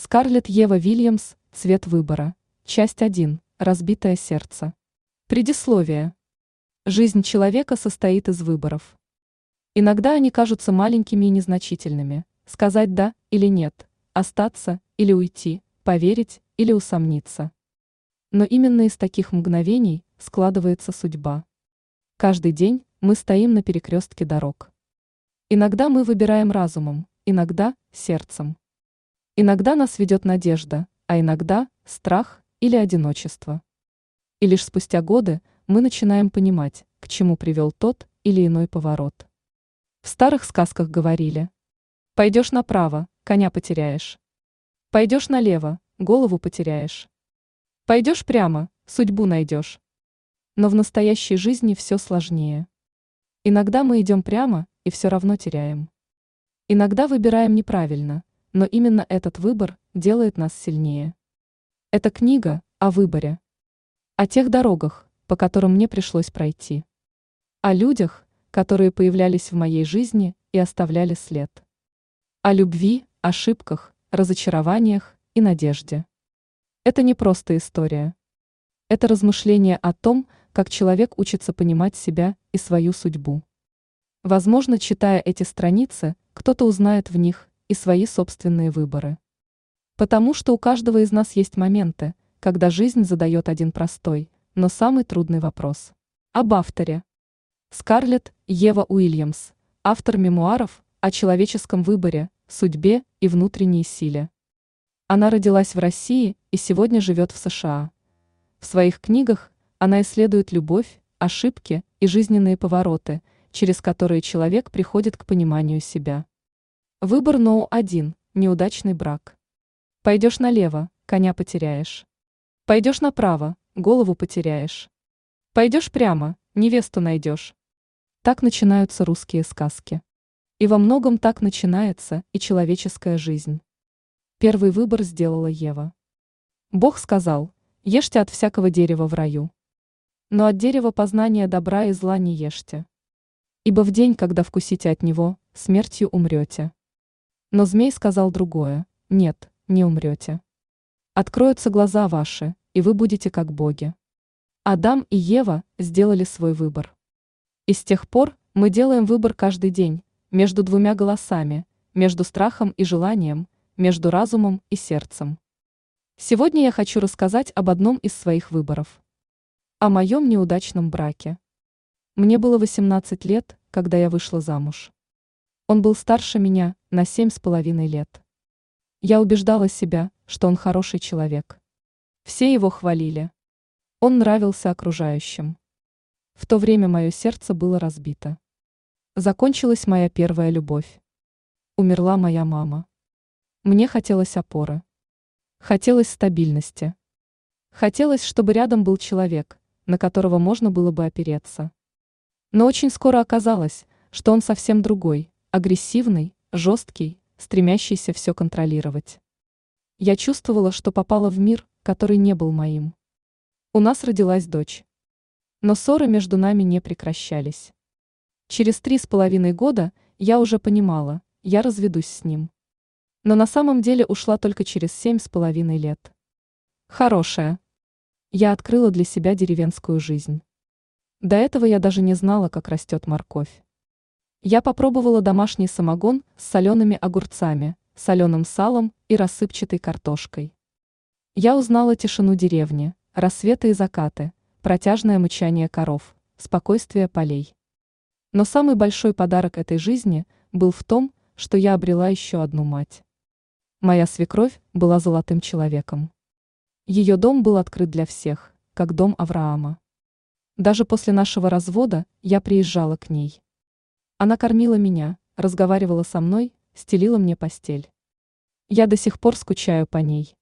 Скарлетт Ева Вильямс «Цвет выбора». Часть 1. Разбитое сердце. Предисловие. Жизнь человека состоит из выборов. Иногда они кажутся маленькими и незначительными. Сказать «да» или «нет», остаться или уйти, поверить или усомниться. Но именно из таких мгновений складывается судьба. Каждый день мы стоим на перекрестке дорог. Иногда мы выбираем разумом, иногда – сердцем. Иногда нас ведет надежда, а иногда – страх или одиночество. И лишь спустя годы мы начинаем понимать, к чему привел тот или иной поворот. В старых сказках говорили: «Пойдешь направо, коня потеряешь. Пойдешь налево, голову потеряешь. Пойдешь прямо, судьбу найдешь». Но в настоящей жизни все сложнее. Иногда мы идем прямо и все равно теряем. Иногда выбираем неправильно, но именно этот выбор делает нас сильнее. Это книга о выборе. О тех дорогах, по которым мне пришлось пройти. О людях, которые появлялись в моей жизни и оставляли след. О любви, ошибках, разочарованиях и надежде. Это не просто история. Это размышление о том, как человек учится понимать себя и свою судьбу. Возможно, читая эти страницы, кто-то узнает в них и свои собственные выборы. Потому что у каждого из нас есть моменты, когда жизнь задает один простой, но самый трудный вопрос. Об авторе. Скарлетт Ева Уильямс, автор мемуаров о человеческом выборе, судьбе и внутренней силе. Она родилась в России и сегодня живет в США. В своих книгах она исследует любовь, ошибки и жизненные повороты, через которые человек приходит к пониманию себя. Выбор No. 1. Неудачный брак. Пойдешь налево, коня потеряешь. Пойдешь направо, голову потеряешь. Пойдешь прямо, невесту найдешь. Так начинаются русские сказки. И во многом так начинается и человеческая жизнь. Первый выбор сделала Ева. Бог сказал: «Ешьте от всякого дерева в раю. Но от дерева познания добра и зла не ешьте. Ибо в день, когда вкусите от него, смертью умрете». Но змей сказал другое: «Нет, не умрете. Откроются глаза ваши, и вы будете как боги». Адам и Ева сделали свой выбор. И с тех пор мы делаем выбор каждый день, между двумя голосами, между страхом и желанием, между разумом и сердцем. Сегодня я хочу рассказать об одном из своих выборов. О моем неудачном браке. Мне было 18 лет, когда я вышла замуж. Он был старше меня на 7,5 лет. Я убеждала себя, что он хороший человек. Все его хвалили. Он нравился окружающим. В то время мое сердце было разбито. Закончилась моя первая любовь. Умерла моя мама. Мне хотелось опоры. Хотелось стабильности. Хотелось, чтобы рядом был человек, на которого можно было бы опереться. Но очень скоро оказалось, что он совсем другой, агрессивный, жесткий, стремящийся все контролировать. Я чувствовала, что попала в мир, который не был моим. У нас родилась дочь. Но ссоры между нами не прекращались. Через 3,5 года я уже понимала, я разведусь с ним. Но на самом деле ушла только через 7,5 лет. Хорошая. Я открыла для себя деревенскую жизнь. До этого я даже не знала, как растет морковь. Я попробовала домашний самогон с солеными огурцами, соленым салом и рассыпчатой картошкой. Я узнала тишину деревни, рассветы и закаты, протяжное мычание коров, спокойствие полей. Но самый большой подарок этой жизни был в том, что я обрела еще одну мать. Моя свекровь была золотым человеком. Ее дом был открыт для всех, как дом Авраама. Даже после нашего развода я приезжала к ней. Она кормила меня, разговаривала со мной, стелила мне постель. Я до сих пор скучаю по ней.